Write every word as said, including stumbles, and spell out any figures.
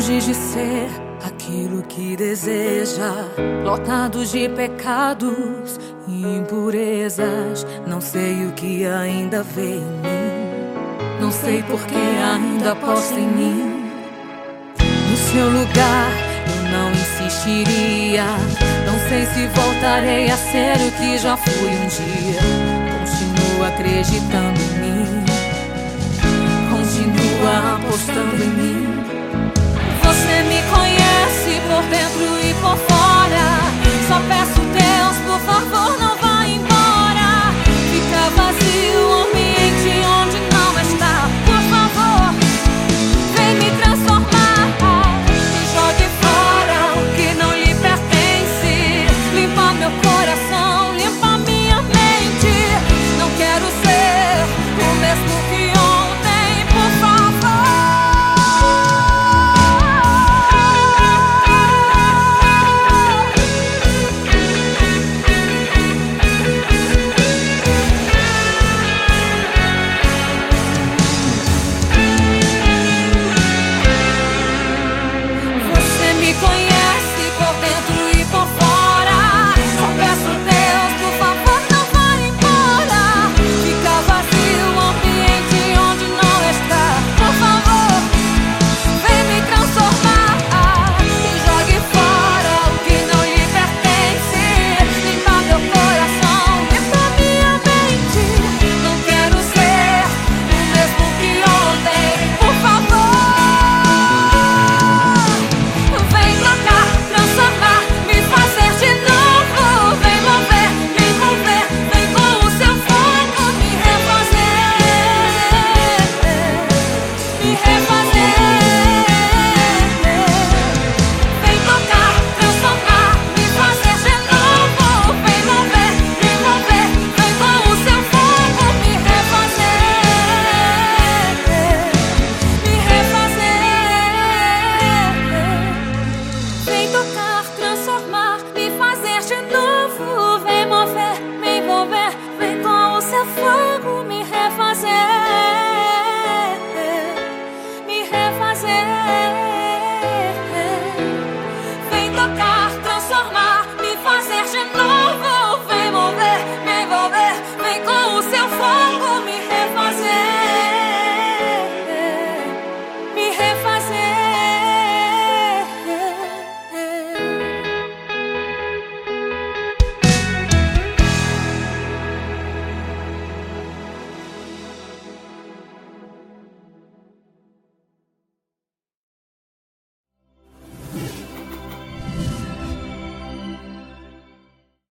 longe de ser aquilo que deseja, lotado de pecados e impurezas. Não sei o que ainda vê em mim, não sei porque ainda aposta em mim. No seu lugar eu não insistiria, não sei se voltarei a ser o que já fui um dia. Continuo acreditando em mim, continua apostando em mim.